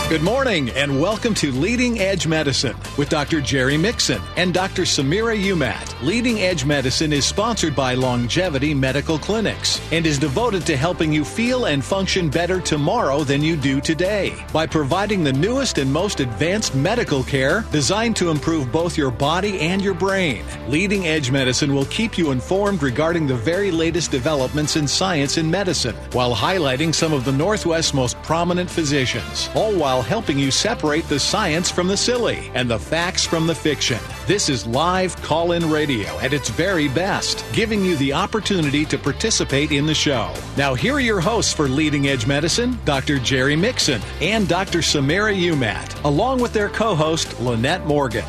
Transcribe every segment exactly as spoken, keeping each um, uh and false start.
Good morning and welcome to Leading Edge Medicine with Doctor Jerry Mixon and Doctor Samira Umat. Leading Edge Medicine is sponsored by Longevity Medical Clinics and is devoted to helping you feel and function better tomorrow than you do today by providing the newest and most advanced medical care designed to improve both your body and your brain. Leading Edge Medicine will keep you informed regarding the very latest developments in science and medicine while highlighting some of the Northwest's most prominent physicians, all while helping you separate the science from the silly and the facts from the fiction. This is live call-in radio at its very best, giving you the opportunity to participate in the show. Now, here are your hosts for Leading Edge Medicine, Doctor Jerry Mixon and Doctor Samira Umat, along with their co-host, Lynette Morgan.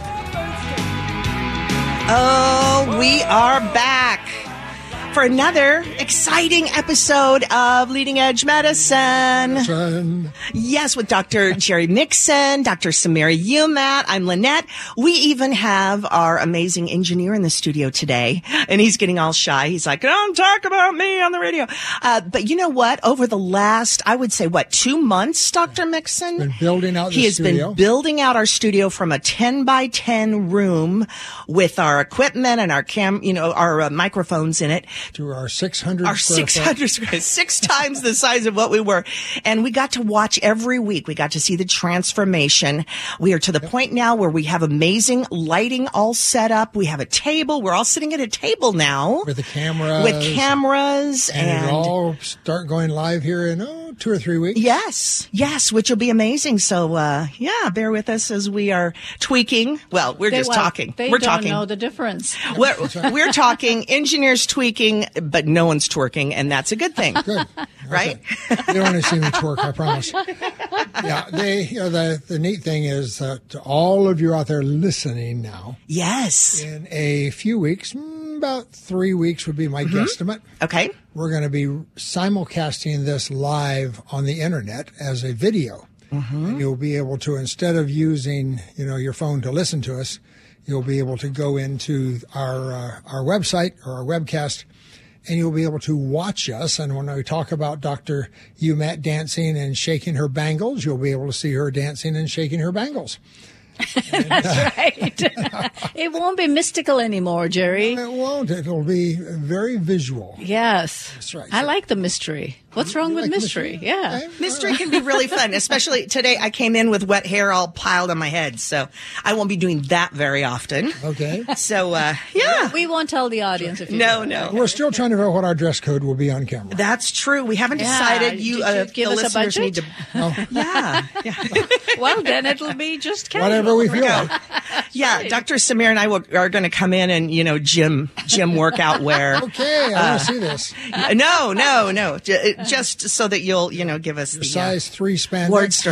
Oh, we are back for another exciting episode of Leading Edge Medicine. Medicine. Yes, with Doctor Jerry Mixon, Doctor Samira Umat. I'm Lynette. We even have our amazing engineer in the studio today, and he's getting all shy. He's like, don't talk about me on the radio. Uh, but you know what? Over the last, I would say, what, two months, Doctor Mixon? Been building out the He has studio. been building out our studio from a ten by ten room with our equipment and our cam, you know, our uh, microphones in it. To our six hundred Our six hundred, six times the size of what we were. And we got to watch every week. We got to see the transformation. We are to the yep. point now where we have amazing lighting all set up. We have a table. We're all sitting at a table now. With the cameras. With cameras. And, and it'll all start going live here in, oh, two or three weeks. Yes. Yes, which will be amazing. So, uh, yeah, bear with us as we are tweaking. Well, we're they, just well, talking. They we're don't talking. know the difference. We're, we're talking, engineers tweaking, but no one's twerking, and that's a good thing. Good. Right? You don't want to see me twerk, I promise. Yeah, they, you know, the, the neat thing is that all of you out there listening now. Yes. In a few weeks, about three weeks would be my mm-hmm. guesstimate. Okay. We're going to be simulcasting this live on the internet as a video. Mm-hmm. And you'll be able to, instead of using, you know, your phone to listen to us, you'll be able to go into our uh, our website or our webcast, and you'll be able to watch us. And when we talk about Doctor Umat dancing and shaking her bangles, you'll be able to see her dancing and shaking her bangles. And, That's uh, right. It won't be mystical anymore, Jerry. It won't. It'll be very visual. Yes. That's right. I like the mystery. What's wrong You with like mystery? mystery? Yeah. Okay. Mystery can be really fun, especially today. I came in with wet hair all piled on my head, so I won't be doing that very often. Okay. So, uh, yeah. We won't tell the audience if you No, do. no. We're still trying to figure out what our dress code will be on camera. That's true. We haven't Yeah. decided. You, Did uh, you give the us a listeners budget? need to. Oh. Yeah. yeah. Well, then it'll be just casual. Whatever we feel like. Yeah, right. Doctor Samir and I will, are going to come in and, you know, gym, gym workout wear. Okay, I want to see this. No, no, no. J- Just so that you'll, you know, give us Your the size three uh, spandex. word story.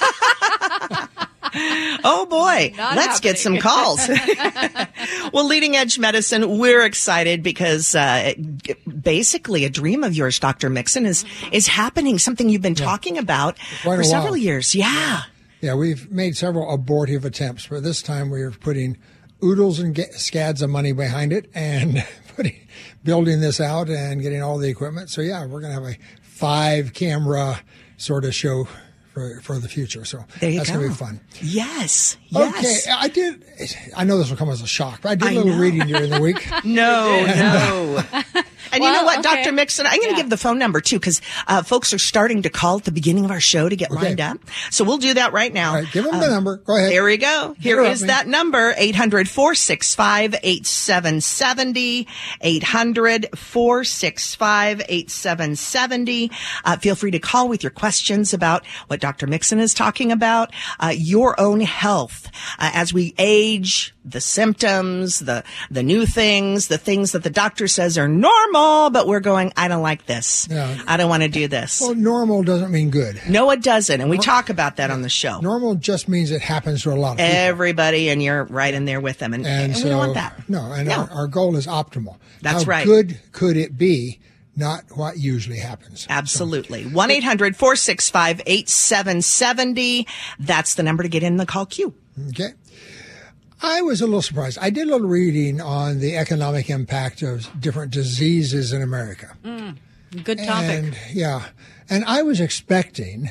Oh boy, Not let's get some happening. calls. Well, Leading Edge Medicine, we're excited because uh, basically a dream of yours, Doctor Mixon, is is happening. Something you've been talking about Quite for a several while. years. Yeah. Yeah, we've made several abortive attempts, but this time we're putting oodles and ga- scads of money behind it and putting, building this out and getting all the equipment. So yeah, we're going to have a five camera sort of show for for the future. So There you that's go. going to be fun. Yes. Yes. Okay, I did. I know this will come as a shock, but I did I a little know. reading during the week. No, no. And you Well, know what, okay. Doctor Mixon, I'm going to Yeah. give the phone number too, because uh, folks are starting to call at the beginning of our show to get Okay. lined up. So we'll do that right now. All right, give them the number. Go ahead. There we go. Here Interrupt is me. that number, eight hundred, four six five, eight seven seven zero, eight hundred, four six five, eight seven seven zero. Uh, feel free to call with your questions about what Doctor Mixon is talking about, uh, your own health. Uh, as we age, the symptoms, the, the new things, the things that the doctor says are normal, but we're going, I don't like this. Yeah. I don't want to do this. Well, normal doesn't mean good. No, it doesn't. And we talk about that on the show. Normal just means it happens to a lot of people. Everybody, and you're right in there with them. And, And, and so, we don't want that. No, and No. Our, our goal is optimal. That's How right. good could it be? Not what usually happens. Absolutely. one eight hundred, four six five, eight seven seven zero. That's the number to get in the call queue. Okay. I was a little surprised. I did a little reading on the economic impact of different diseases in America. Good topic. And yeah, and I was expecting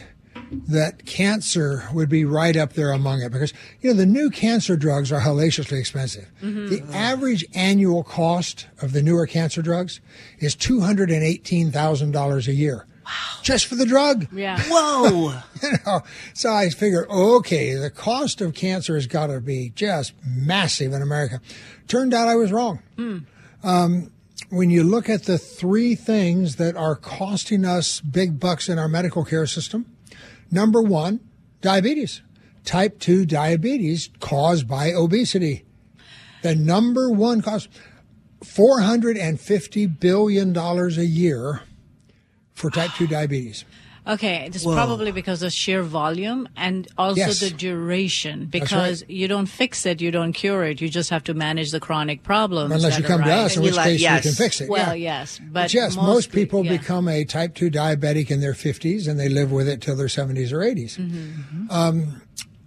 that cancer would be right up there among it because, you know, the new cancer drugs are hellaciously expensive. Mm-hmm. The average annual cost of the newer cancer drugs is two hundred eighteen thousand dollars a year. Wow. Just for the drug. Yeah. Whoa. You know, so I figured, okay, the cost of cancer has got to be just massive in America. Turned out I was wrong. Mm. Um, when you look at the three things that are costing us big bucks in our medical care system, number one, diabetes. Type two diabetes caused by obesity. The number one cause, four hundred fifty billion dollars a year for type two diabetes. Okay, this is Whoa. probably because of sheer volume and also Yes. the duration. Because That's right. you don't fix it, you don't cure it. You just have to manage the chronic problems. Unless that you come to arise. us, in And you which let- case yes. we can fix it. Well, yeah. yes, but, But yes, most, most pe- people yeah. become a type two diabetic in their fifties and they live with it till their seventies or eighties. Mm-hmm. Um,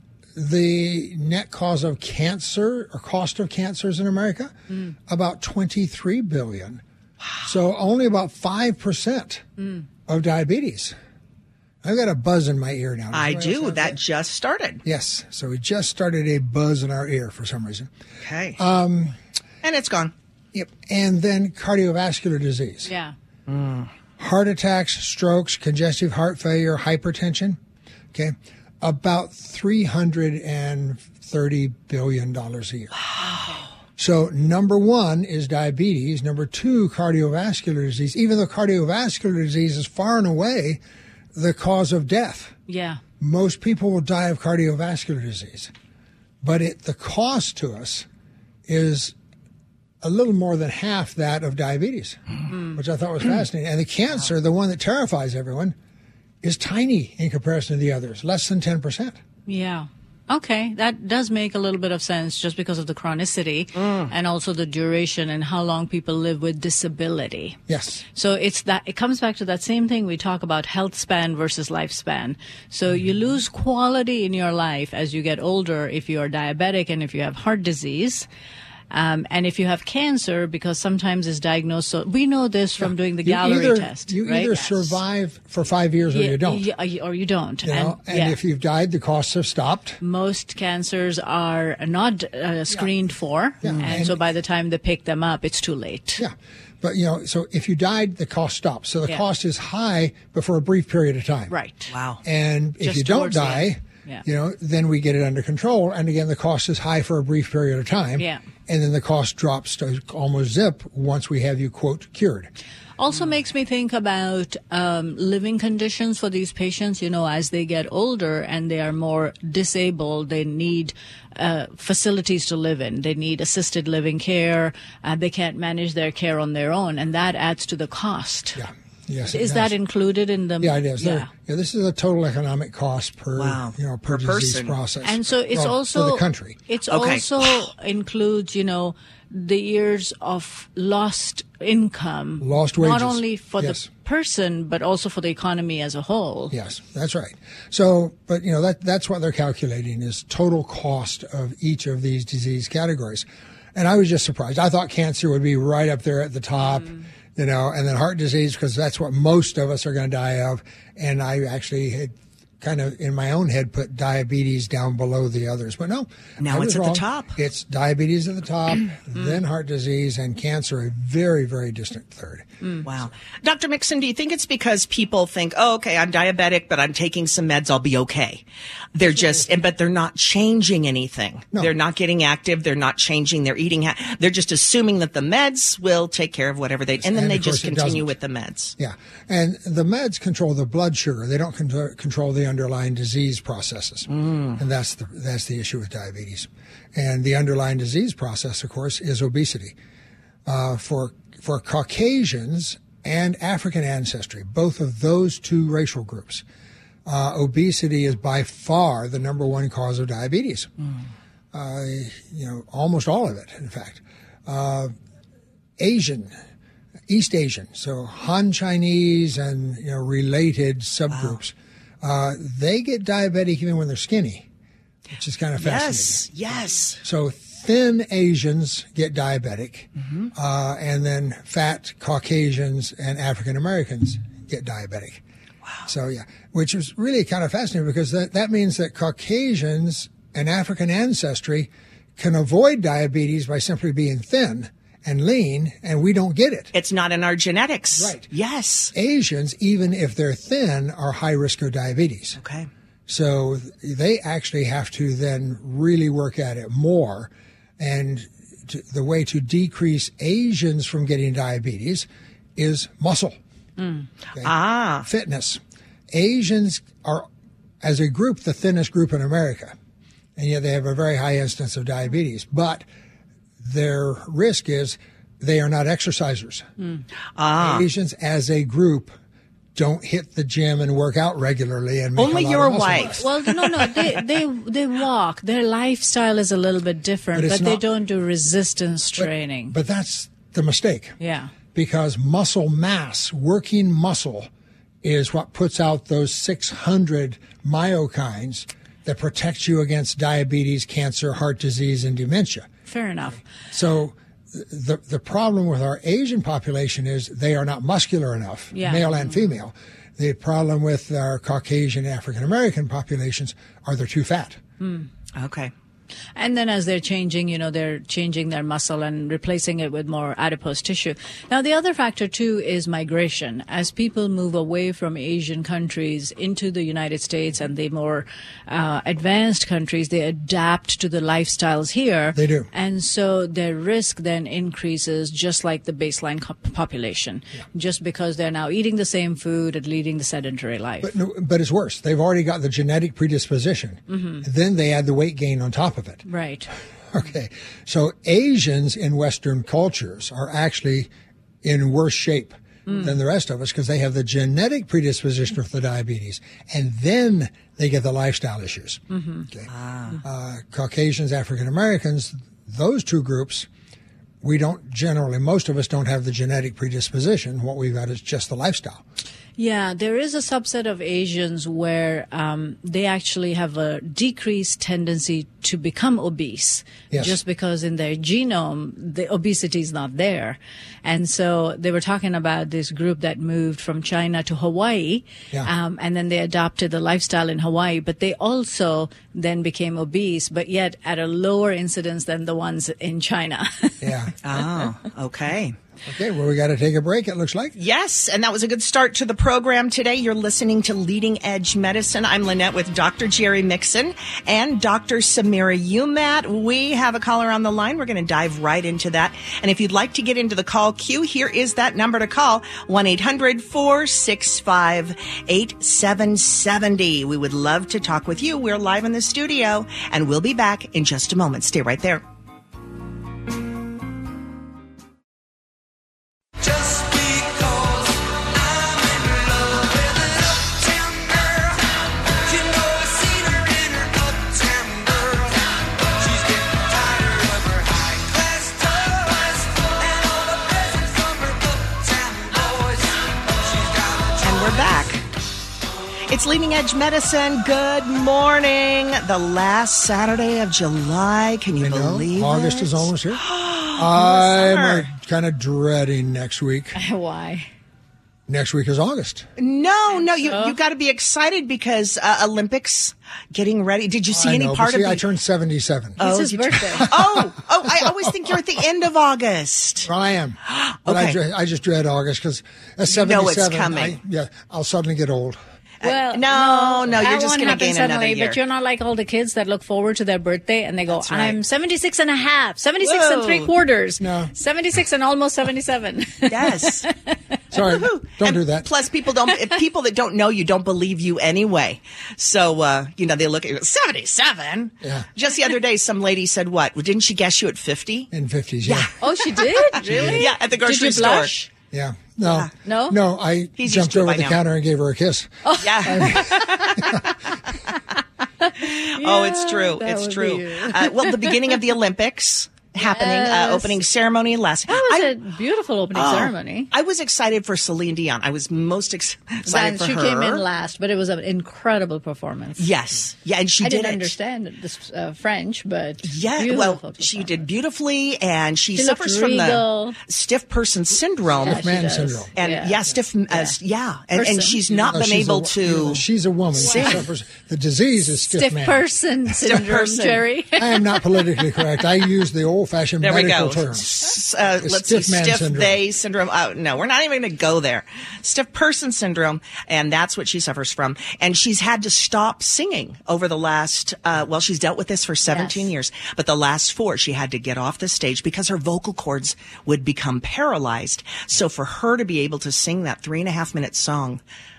the net cause of cancer or cost of cancers in America, mm. about twenty-three billion dollars. Wow. So only about five percent mm. of diabetes. I've got a buzz in my ear now. I do. That just started. Yes. So we just started a buzz in our ear for some reason. Okay. Um, and it's gone. Yep. And then cardiovascular disease. Yeah. Mm. Heart attacks, strokes, congestive heart failure, hypertension. Okay. About three hundred thirty billion dollars a year. Wow. So number one is diabetes. Number two, cardiovascular disease, even though cardiovascular disease is far and away the cause of death. Yeah. Most people will die of cardiovascular disease. But it, the cost to us is a little more than half that of diabetes, mm. which I thought was fascinating. And the cancer, the one that terrifies everyone, is tiny in comparison to the others, less than ten percent. Yeah. Okay, that does make a little bit of sense just because of the chronicity mm. and also the duration and how long people live with disability. Yes. So it's that it comes back to that same thing we talk about, health span versus lifespan. So mm-hmm. you lose quality in your life as you get older if you are diabetic and if you have heart disease. Um, and if you have cancer, because sometimes it's diagnosed, so we know this from yeah. doing the you Gallery either, test. You right? either yes. survive for five years or yeah, you don't. Yeah, or you don't. You know? And, and yeah. if you've died, the costs have stopped. Most cancers are not uh, screened yeah. for, Yeah. and, and so by the time they pick them up, it's too late. Yeah. But, you know, so if you died, the cost stops. So the yeah. cost is high, but for a brief period of time. Right. Wow. And if Just you don't towards the die, end. Yeah. you know, then we get it under control. And again, the cost is high for a brief period of time. Yeah. And then the cost drops to almost zip once we have you, quote, cured. Also makes me think about um, living conditions for these patients. You know, as they get older and they are more disabled, they need uh, facilities to live in. They need assisted living care. Uh, they can't manage their care on their own, and that adds to the cost. Yeah. Yes, it is does. that included in the? Yeah, it is. Yeah. yeah, this is a total economic cost per, wow. you know, per, per disease person. process. And so it's well, also for the country. It's okay. also includes, you know, the years of lost income, lost wages, not only for yes. the person but also for the economy as a whole. Yes, that's right. So, but you know that that's what they're calculating is total cost of each of these disease categories. And I was just surprised. I thought cancer would be right up there at the top. Mm. You know, and then heart disease, because that's what most of us are going to die of. And I actually had kind of in my own head put diabetes down below the others. But no. Now it's at wrong. the top. It's diabetes at the top, then heart disease, and cancer a very, very distant third. Mm. Wow. Doctor Mixon, do you think it's because people think, oh, okay, I'm diabetic, but I'm taking some meds, I'll be okay. They're just, but they're not changing anything. No. They're not getting active. They're not changing their eating. Ha- they're just assuming that the meds will take care of whatever they, and then And they of course just it continue doesn't. with the meds. Yeah. And the meds control the blood sugar. They don't con- control the underlying disease processes. Mm. And that's the, that's the issue with diabetes. And the underlying disease process, of course, is obesity. Uh, for, for Caucasians and African ancestry, both of those two racial groups, uh, obesity is by far the number one cause of diabetes. Mm. Uh, you know, almost all of it, in fact. Uh, Asian, East Asian, so Han Chinese and, you know, related subgroups, wow. uh, they get diabetic even when they're skinny, which is kind of fascinating. Yes, yes. So thin Asians get diabetic, mm-hmm. uh, and then fat Caucasians and African Americans get diabetic. Wow. So, yeah, which is really kind of fascinating because that, that means that Caucasians and African ancestry can avoid diabetes by simply being thin and lean, and we don't get it. It's not in our genetics. Right. Yes. Asians, even if they're thin, are high risk of diabetes. Okay. So they actually have to then really work at it more. And to, the way to decrease Asians from getting diabetes is muscle. Mm. Okay? Ah. Fitness. Asians are, as a group, the thinnest group in America. And yet they have a very high incidence of diabetes. But their risk is they are not exercisers. Mm. Ah. Asians as a group don't hit the gym and work out regularly and make only a lot your of muscle wife. mass. Well, no, no, they they they walk. Their lifestyle is a little bit different, But but, it's they not- don't do resistance training. But that's the mistake. Yeah. Because muscle mass, working muscle, is what puts out those six hundred myokines that protect you against diabetes, cancer, heart disease, and dementia. Fair enough. So the the problem with our Asian population is they are not muscular enough, Yeah. male and female. The problem with our Caucasian African American populations are they're too fat. Okay. And then as they're changing, you know, they're changing their muscle and replacing it with more adipose tissue. Now, the other factor, too, is migration. As people move away from Asian countries into the United States and the more uh, advanced countries, they adapt to the lifestyles here. They do. And so their risk then increases just like the baseline co- population, just because they're now eating the same food and leading the sedentary life. But no, but it's worse. They've already got the genetic predisposition. Then they add the weight gain on top of it. Right. Okay. So Asians in Western cultures are actually in worse shape than the rest of us because they have the genetic predisposition for the diabetes, and then they get the lifestyle issues. Okay. Uh, Caucasians, African Americans, those two groups, we don't generally, most of us don't have the genetic predisposition. What we've got is just the lifestyle. Yeah, there is a subset of Asians where um, they actually have a decreased tendency to become obese, Yes. just because in their genome the obesity is not there. And so they were talking about this group that moved from China to Hawaii, Yeah. um, and then they adopted the lifestyle in Hawaii, but they also then became obese, but yet at a lower incidence than the ones in China. Yeah. Oh, okay. Okay, well, we got to take a break, it looks like. Yes, and that was a good start to the program today. You're listening to Leading Edge Medicine. I'm Lynette with Doctor Jerry Mixon and Doctor Samira Umat. We have a caller on the line. We're going to dive right into that. And if you'd like to get into the call queue, here is that number to call, one eight hundred four six five eight seven seven zero. We would love to talk with you. We're live in the studio, and we'll be back in just a moment. Stay right there. Just because I'm in love with an uptown girl, you know I seen her in her uptown girl. She's getting tired of her high-class toys and all the presents from her uptown boys. She's got a And we're back. It's Leading Edge Medicine. Good morning. The last Saturday of July. Can you I know, believe August it? is almost here. I'm summer. kind of dreading next week. Why? Next week is August. No, no, you you got to be excited because uh, Olympics getting ready. Did you see I any know, part but see, of I the? turned seventy-seven. It's his you- birthday. oh, oh! I always think you're at the end of August. I am. But I, Okay. dread, I just dread August because at You know it's seventy-seven, coming. I, yeah, I'll suddenly get old. Well, no, no, you're that just won't gonna happen gain another suddenly, year. But you're not like all the kids that look forward to their birthday and they go, That's right. I'm seventy-six and a half, seventy-six and Whoa. three quarters, No. seventy-six and almost seventy-seven. Yes. Sorry, don't And do that. Plus, people don't. if people that don't know you don't believe you anyway. So uh, you know they look at you. seventy-seven. Yeah. Just the other day, some lady said, "What? Well, didn't she guess you at fifty?" In fifties, yeah. Oh, she did? Really? Yeah, at the grocery Did you store. blush? Yeah. No. Yeah. No? No, I He's used jumped to it over by the now. counter and gave her a kiss. Yeah. oh, it's true. that It's would be true. you. Uh, well, the beginning of the Olympics. happening, Yes. uh, opening ceremony last. That was I- a beautiful opening Oh, ceremony. I was excited for Celine Dion. I was most ex- excited And for she her. came in last, but it was an incredible performance. Yes, yeah, and she I did didn't it. understand this uh, French, but Yeah, beautiful well, performance. she did beautifully, and she, She looked suffers from regal. the stiff person syndrome. Yeah, she man does. syndrome. And Yeah. yeah, stiff, yeah, uh, yeah. And, and Person. she's not No, been she's able a, to. you know, she's a woman. She sing. suffers. The disease is stiff, Stiff man. person syndrome, person. Jerry. I am not politically correct. I use the old-fashioned There we medical go. terms. S- Uh, It's let's see, stiff man stiff syndrome. they syndrome. Uh, no, we're not even going to go there. Stiff person syndrome, and that's what she suffers from. And she's had to stop singing over the last. Uh, well, she's dealt with this for seventeen Yes. years, but the last four, she had to get off the stage because her vocal cords would become paralyzed. So for her to be able to sing that three and a half minute song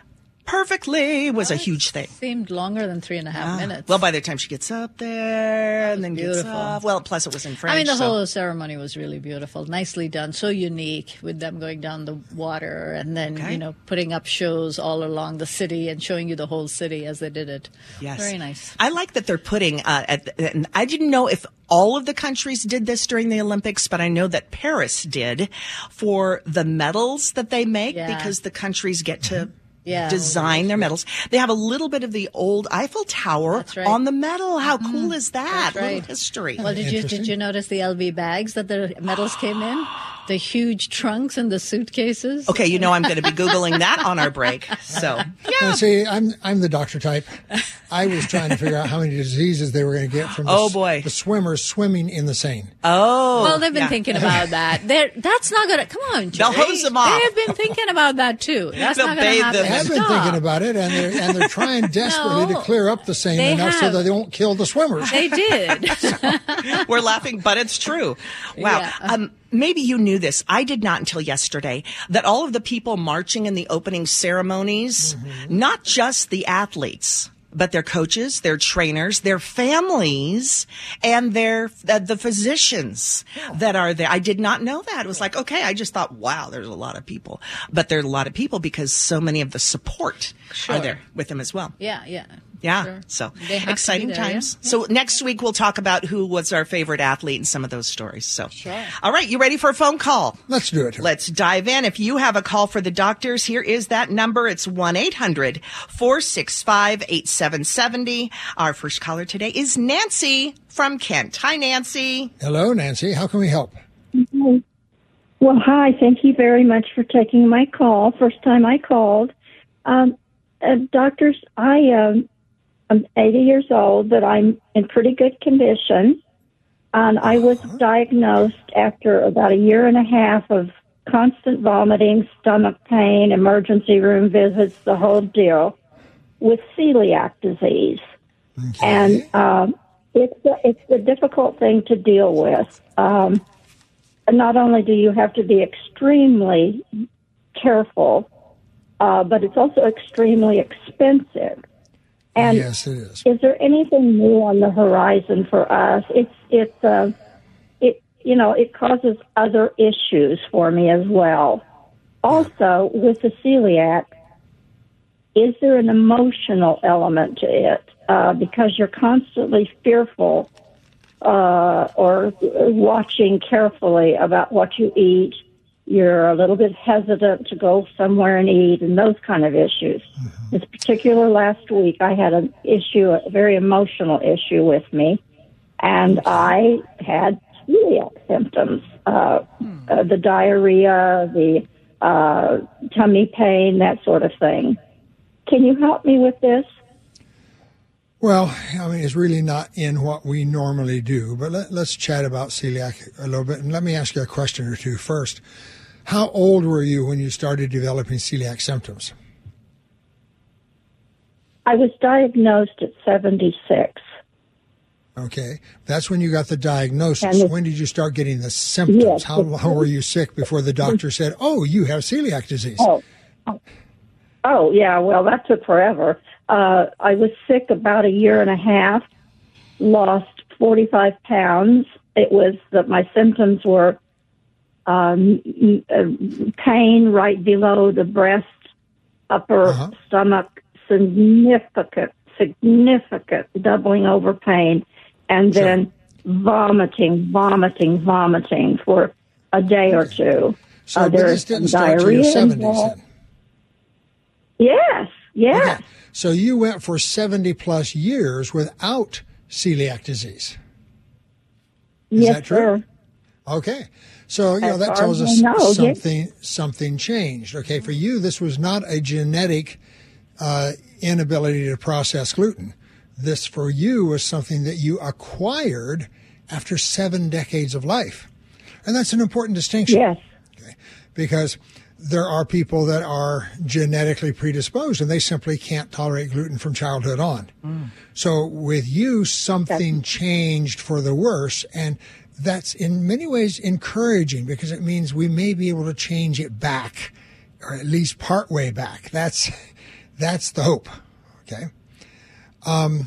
perfectly was a huge thing. Seemed longer than three and a half minutes. Well, by the time she gets up there and then gets beautiful. off, well, plus it was in French. I mean, the so- whole ceremony was really beautiful, nicely done, so unique with them going down the water and then, Okay. you know, putting up shows all along the city and showing you the whole city as they did it. Yes. Very nice. I like that they're putting, uh, at, and I didn't know if all of the countries did this during the Olympics, but I know that Paris did for the medals that they make Yeah. because the countries get to Yeah. design their medals. They have a little bit of the old Eiffel Tower That's right. on the medal. How cool is that? That's Little right. history. Well, did you Interesting. did you notice the L V bags that the medals came in? The huge trunks and the suitcases? Okay, you know I'm going to be Googling that on our break. So, Now, see, I'm I'm the doctor type. I was trying to figure out how many diseases they were going to get from the, Oh, s- boy. the swimmers swimming in the Seine. oh. Well, they've been yeah. thinking about that. They're, that's not going to, come on, They'll Jerry. hose them off. They've been thinking about that too. That's They'll not going bathe to happen. them. They have been Stop. thinking about it, and they're and they're trying desperately No. to clear up the Seine They enough so have. that they won't kill the swimmers. They did. We're laughing, but it's true. Wow. Yeah. Um, maybe you knew this. I did not until yesterday that all of the people marching in the opening ceremonies, not just the athletes, but their coaches, their trainers, their families, and their uh, the physicians that are there. I did not know that. It was like, okay, I just thought, wow, there's a lot of people. But there's a lot of people because so many of the support Sure. are there with them as well. yeah, yeah. Yeah. Sure. So They have to be exciting there, times. yeah. So next week we'll talk about who was our favorite athlete and some of those stories. So, Sure. all right, you ready for a phone call? Let's do it. Let's dive in. If you have a call for the doctors, here is that number. It's one eight hundred four six five eight seven seven zero. Our first caller today is Nancy from Kent. Hi, Nancy. Hello, Nancy. How can we help? Well, hi. Thank you very much for taking my call. First time I called. Um, uh, doctors, I, um, I'm eighty years old, but I'm in pretty good condition. And I was diagnosed after about a year and a half of constant vomiting, stomach pain, emergency room visits, the whole deal, with celiac disease. And um, it's a, it's a difficult thing to deal with. Um, not only do you have to be extremely careful, uh, but it's also extremely expensive. And Yes, it is. is there anything new on the horizon for us? It's it's uh, it you know it causes other issues for me as well. Also, with the celiac, is there an emotional element to it? Uh, because you're constantly fearful uh, or watching carefully about what you eat. You're a little bit hesitant to go somewhere and eat, and those kind of issues. Mm-hmm. This particular last week, I had an issue, a very emotional issue with me, and I had celiac symptoms, uh, Hmm. uh, the diarrhea, the uh, tummy pain, that sort of thing. Can you help me with this? Well, I mean, it's really not in what we normally do, but let, let's chat about celiac a little bit. And let me ask you a question or two first. How old were you when you started developing celiac symptoms? I was diagnosed at seventy-six. Okay. That's when you got the diagnosis. And the- When did you start getting the symptoms? Yes. How long were you sick before the doctor said, oh, you have celiac disease? Oh, oh, oh yeah. Well, that took forever. Uh, I was sick about a year and a half, lost forty-five pounds. It was that my symptoms were um, uh, pain right below the breast, upper Uh-huh. stomach, significant, significant doubling over pain, and then vomiting, vomiting, vomiting for a day or two. So, Uh, but there's this didn't some start till your diarrhea seventies involved. then. Yes, yes. Okay. So you went for seventy plus years without celiac disease. Is yes, that true? sir. Okay. So, you know, As that far tells as us I know, yes. something something changed. Okay, for you, this was not a genetic uh, inability to process gluten. This, for you, was something that you acquired after seven decades of life. And that's an important distinction. Yes. Okay? Because there are people that are genetically predisposed and they simply can't tolerate gluten from childhood on. Mm. So with you, something that's- changed for the worse. And that's in many ways encouraging because it means we may be able to change it back, or at least part way back. That's that's the hope. Okay. Um,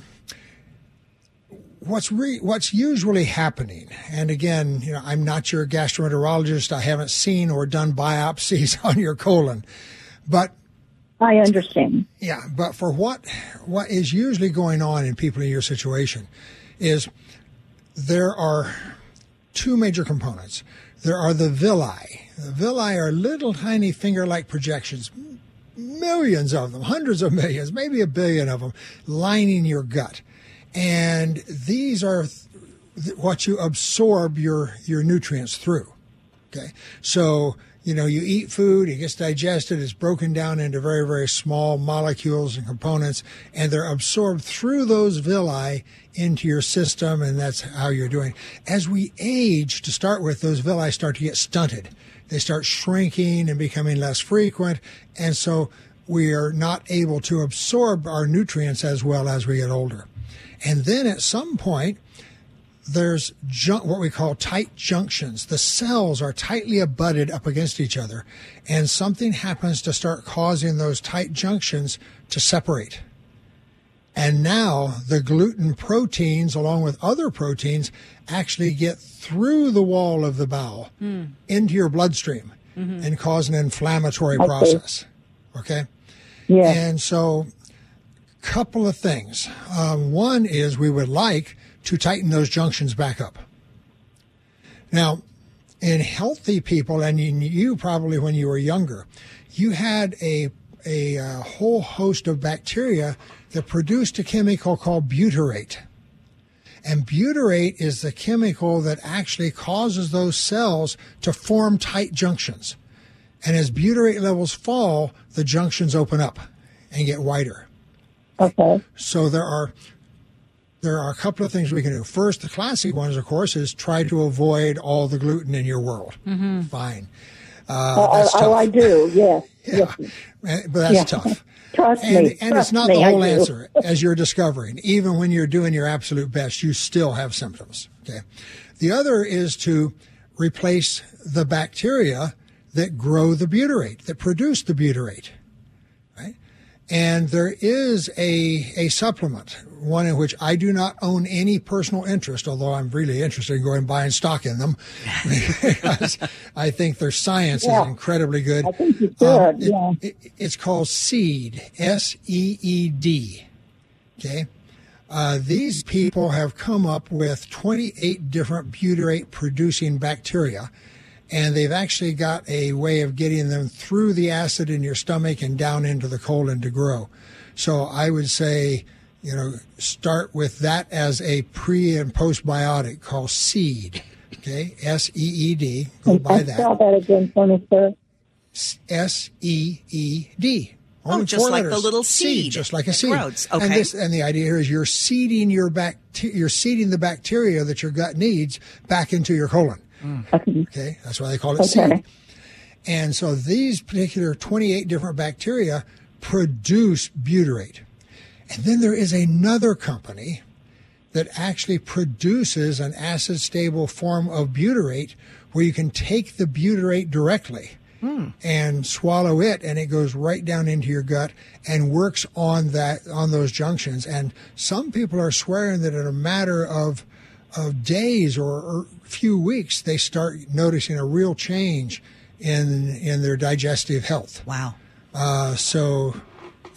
what's re- what's usually happening, and again, you know, I'm not your gastroenterologist. I haven't seen or done biopsies on your colon, but I understand. Yeah, but for what what is usually going on in people in your situation is there are two major components. There are the villi. The villi are little tiny finger-like projections, millions of them, hundreds of millions, maybe a billion of them, lining your gut. And these are th- what you absorb your, your nutrients through. Okay, so you know you eat food, it gets digested, it's broken down into very, very small molecules and components, and they're absorbed through those villi into your system, and that's how you're doing. As we age, to start with, those villi start to get stunted. They start shrinking and becoming less frequent, and so we are not able to absorb our nutrients as well as we get older. And then at some point, there's jun- what we call tight junctions. The cells are tightly abutted up against each other, and something happens to start causing those tight junctions to separate. And now the gluten proteins, along with other proteins, actually get through the wall of the bowel mm. into your bloodstream mm-hmm. and cause an inflammatory okay. process. Okay? Yeah. And so, couple of things. Um, one is we would like to tighten those junctions back up. Now, in healthy people, and in you probably when you were younger, you had a, a, a whole host of bacteria that produced a chemical called butyrate. And butyrate is the chemical that actually causes those cells to form tight junctions. And as butyrate levels fall, the junctions open up and get wider. Okay. So there are there are a couple of things we can do. First, the classic ones, of course, is try to avoid all the gluten in your world. Mm-hmm. Fine. Uh, oh, that's oh, tough. I do, yes. yeah. yes. But that's yeah. tough. Trust and, me. And Trust it's not me, the whole I do. answer, as you're discovering. Even when you're doing your absolute best, you still have symptoms. Okay. The other is to replace the bacteria that grow the butyrate, that produce the butyrate. Right? And there is a, a supplement, one in which I do not own any personal interest, although I'm really interested in going and buying stock in them because I think their science yeah. is incredibly good. I think you should, um, it, yeah. It, it's called SEED, S E E D. Okay? Uh, these people have come up with twenty-eight different butyrate-producing bacteria, and they've actually got a way of getting them through the acid in your stomach and down into the colon to grow. So I would say, you know, start with that as a pre- and postbiotic called SEED, okay, S E E D. Go by that. Spell that again for me, sir. S E E D. Oh, just four like letters. the little seed. Just like a that seed. Grows. Okay. And, this, and the idea here is you're seeding your bacteria, you're seeding the bacteria that your gut needs back into your colon. Okay. Okay, that's why they call it Okay. seed. And so these particular twenty-eight different bacteria produce butyrate. And then there is another company that actually produces an acid-stable form of butyrate where you can take the butyrate directly mm. and swallow it, and it goes right down into your gut and works on that on those junctions. And some people are swearing that in a matter of of days or, or few weeks, they start noticing a real change in in their digestive health. Wow. Uh, so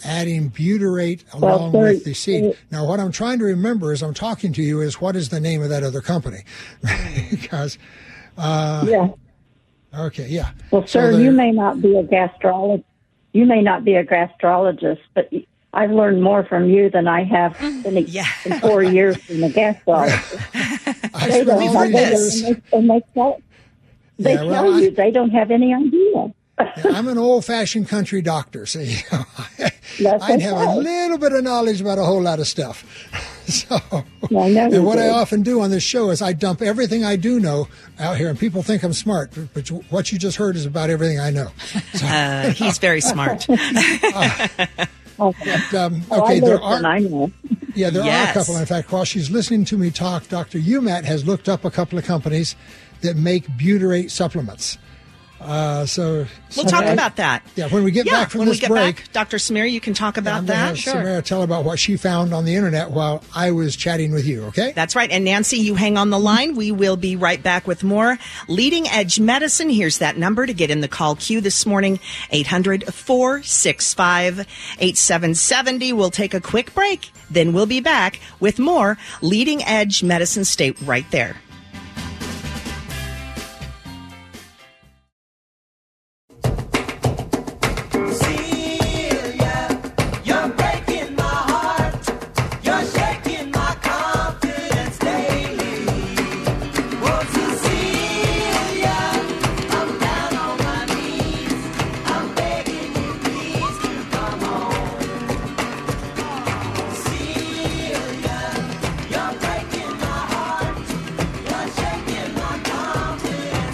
adding butyrate Well, along sir, with the seed. uh, Now, what I'm trying to remember as I'm talking to you is what is the name of that other company? Because, yeah. okay, yeah. Well, So sir, there- you may not be a gastrologist. You may not be a gastrologist, but I've learned more from you than I have in, a, Yeah. in four years from a gastrologist. I They spent don't all have these they, years- and they, and they tell, they Yeah, well, tell I- you they don't have any idea. I'm an old-fashioned country doctor, so you know, That's I'd have a okay. little bit of knowledge about a whole lot of stuff. So, I know you and what I do. often do on this show is I dump everything I do know out here, and people think I'm smart, but, but what you just heard is about everything I know. So, Uh, he's very smart. Okay. but, um, Oh, okay, I there listen, are I know. yeah, there Yes. are a couple. In fact, while she's listening to me talk, Doctor Umat has looked up a couple of companies that make butyrate supplements. Uh, so We'll talk about that. Yeah, when we get Yeah, back from when this we get break, back, Doctor Samir, you can talk about I'm going to that. have Samara tell about what she found on the internet while I was chatting with you, okay? That's right. And Nancy, you hang on the line. We will be right back with more Leading Edge Medicine. Here's that number to get in the call queue this morning, eight hundred, four six five, eight seven seven zero. We'll take a quick break. Then we'll be back with more Leading Edge Medicine. Stay right there. Celia, you're breaking my heart. You're shaking my confidence daily. Oh, Cecilia, I'm down on my knees. I'm begging you, please, to come home. Celia, you're breaking my heart. You're shaking my confidence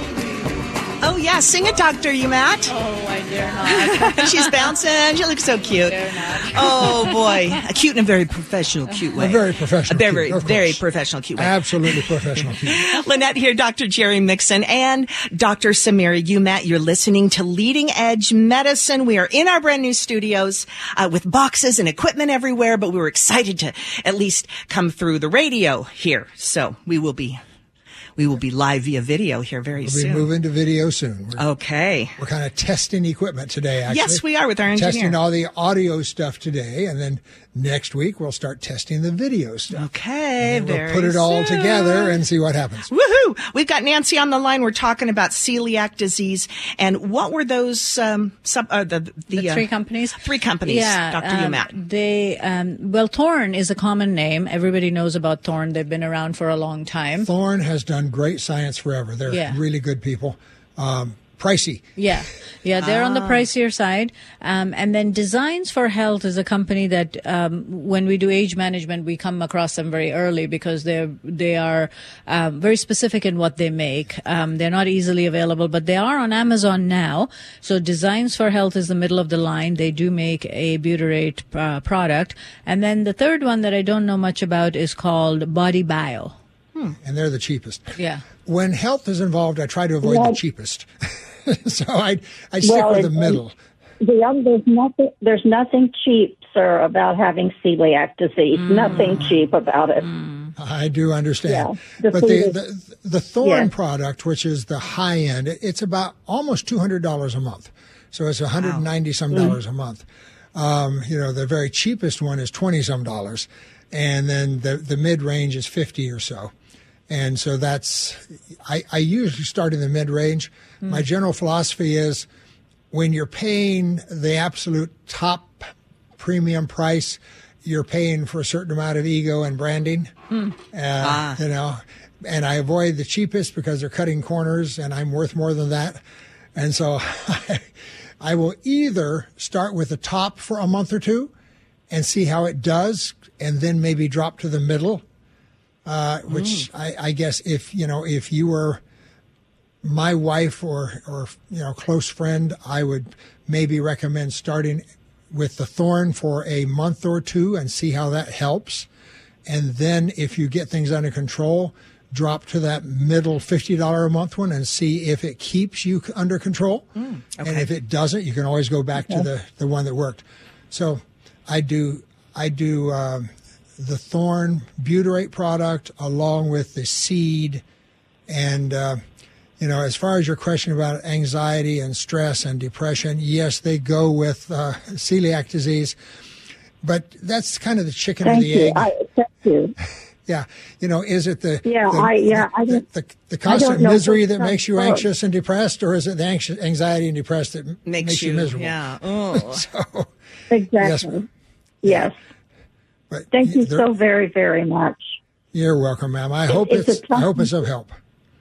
daily. Oh, yeah. Sing it, Doctor Umat. Oh, I dare not. She's bouncing. She looks so cute. Dare not. Oh, boy. A cute in a very professional, cute way. A very professional A very, cute, of very course. professional, cute way. Absolutely professional. Lynette here, Doctor Jerry Mixon, and Doctor Samira Umat. You're listening to Leading Edge Medicine. We are in our brand new studios uh, with boxes and equipment everywhere, but we were excited to at least come through the radio here. So we will be, we will be live via video here very We'll soon. be moving to video soon. We're, Okay. we're kind of testing equipment today, actually. Yes, we are with our engineer. Testing all the audio stuff today, and then next week we'll start testing the video stuff. Okay. And we'll very put it all soon. together and see what happens. Woohoo! We've got Nancy on the line. We're talking about celiac disease and what were those um, sub uh, the the, The uh, three companies? Three companies. Yeah, Doctor um, Umat. They, um, well, Thorne is a common name. Everybody knows about Thorne. They've been around for a long time. Thorne has done great science forever. They're Yeah. really good people. Um, pricey. Yeah, yeah, they're on the Ah. pricier side. Um, and then Designs for Health is a company that, um, when we do age management, we come across them very early because they're they are um, very specific in what they make. Um, they're not easily available, but they are on Amazon now. So Designs for Health is the middle of the line. They do make a butyrate uh, product. And then the third one that I don't know much about is called Body Bio. And they're the cheapest. Yeah. When health is involved, I try to avoid Well- the cheapest. So I I stick Well, with the it- middle. The other, there's nothing. There's nothing cheap, sir, about having celiac disease. Mm. Nothing cheap about it. I do understand. Yeah, the but food the, is- the the Thorne Yeah. product, which is the high end, it- it's about almost two hundred dollars a month. So it's one hundred ninety some dollars a month. Um, you know, the very cheapest one is twenty some dollars, and then the the mid range is fifty or so. And so that's I, I usually start in the mid range. My general philosophy is when you're paying the absolute top premium price, you're paying for a certain amount of ego and branding. Uh, You know, and I avoid the cheapest because they're cutting corners, and I'm worth more than that. And so I, I will either start with the top for a month or two and see how it does, and then maybe drop to the middle. Uh, which I, I guess if you know if you were my wife or or you know close friend, I would maybe recommend starting with the Thorne for a month or two and see how that helps, and then if you get things under control, drop to that middle fifty dollars a month one and see if it keeps you c- under control. And if it doesn't, you can always go back to the, the one that worked. So I do I do um, the Thorne butyrate product along with the seed, and uh, You know, as far as your question about anxiety and stress and depression, yes, they go with uh, celiac disease, but that's kind of the chicken Thank and the you. egg. I, thank you. Yeah, you know, is it the Yeah, the, I- yeah, the, I the, don't- the, the constant know misery which that comes makes you first. anxious and depressed, or is it the anxious, anxiety and depressed that m- Makes, makes you, you miserable? yeah. Oh. So, Exactly. Yes. but Thank you there- so very, very much. You're welcome, ma'am. I hope it's it's, a tough- I hope it's of help.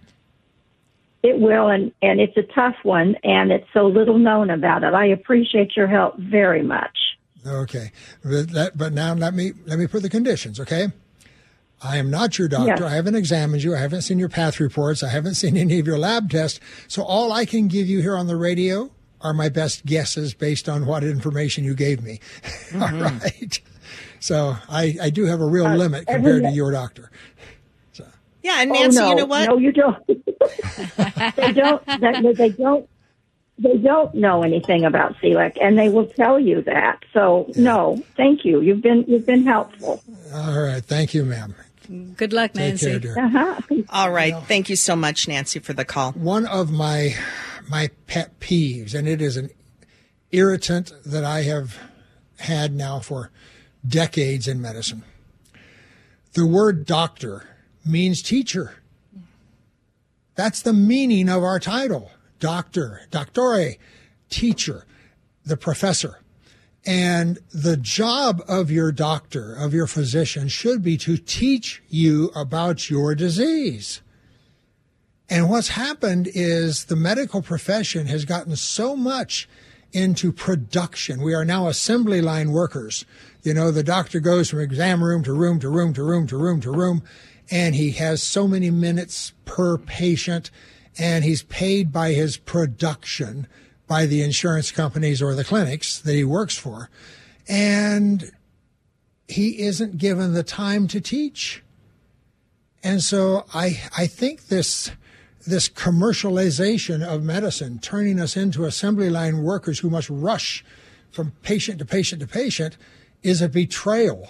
It will, and, and it's a tough one, and it's so little known about it. I appreciate your help very much. Okay, but, that, but now let me let me put the conditions. Okay, I am not your doctor. Yes. I haven't examined you. I haven't seen your path reports. I haven't seen any of your lab tests. So all I can give you here on the radio are my best guesses based on what information you gave me. Mm-hmm. All right. So I, I do have a real Uh, limit every- compared to your doctor. Yeah, and Nancy, oh, no. you know what? No, you don't. they don't. That, they don't. They don't know anything about celiac, and they will tell you that. So, no, thank you. You've been you've been helpful. All right. Thank you, ma'am. Good luck, Take Nancy. care, dear. Uh-huh. All right. Thank you so much, Nancy, for the call. One of my my pet peeves, and it is an irritant that I have had now for decades in medicine. The word doctor means teacher. That's the meaning of our title. Doctor, doctore, teacher, the professor. And the job of your doctor, of your physician, should be to teach you about your disease. And what's happened is the medical profession has gotten so much into production. We are now assembly line workers. You know, the doctor goes from exam room to room to room to room to room to room, and he has so many minutes per patient, and he's paid by his production by the insurance companies or the clinics that he works for. And he isn't given the time to teach. And so I I think this this commercialization of medicine, turning us into assembly line workers who must rush from patient to patient to patient, is a betrayal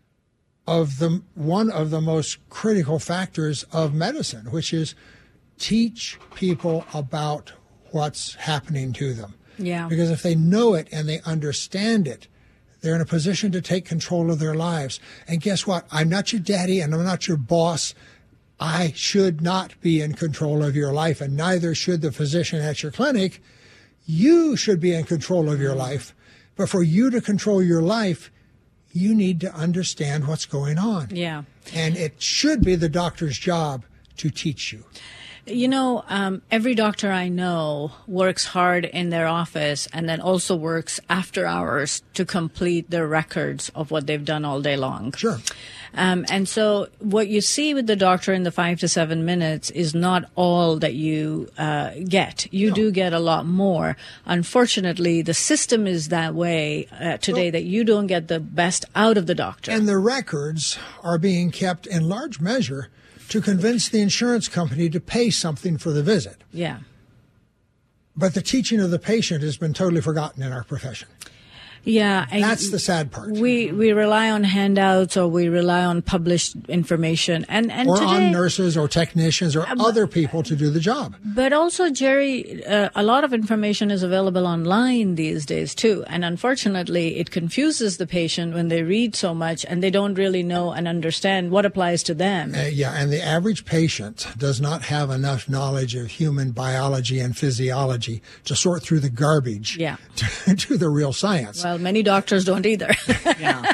of the one of the most critical factors of medicine, which is teach people about what's happening to them. Yeah. Because if they know it and they understand it, they're in a position to take control of their lives. And guess what? I'm not your daddy and I'm not your boss. I should not be in control of your life, and neither should the physician at your clinic. You should be in control of your life. But for you to control your life, you need to understand what's going on. Yeah. And it should be the doctor's job to teach you. You know, um, every doctor I know works hard in their office and then also works after hours to complete their records of what they've done all day long. Sure. Um, and so what you see with the doctor in the five to seven minutes is not all that you uh, get. You No. do get a lot more. Unfortunately, the system is that way uh, today Well- that you don't get the best out of the doctor. And the records are being kept in large measure to convince the insurance company to pay something for the visit. yeah. But the teaching of the patient has been totally forgotten in our profession. Yeah. I- That's the sad part. We we rely on handouts or we rely on published information and and or today, on nurses or technicians or other people to do the job. But also, Jerry, uh, a lot of information is available online these days too, and unfortunately, it confuses the patient when they read so much and they don't really know and understand what applies to them. Uh, yeah, and the average patient does not have enough knowledge of human biology and physiology to sort through the garbage Yeah. to, to the real science. Well, many doctors don't either. Yeah.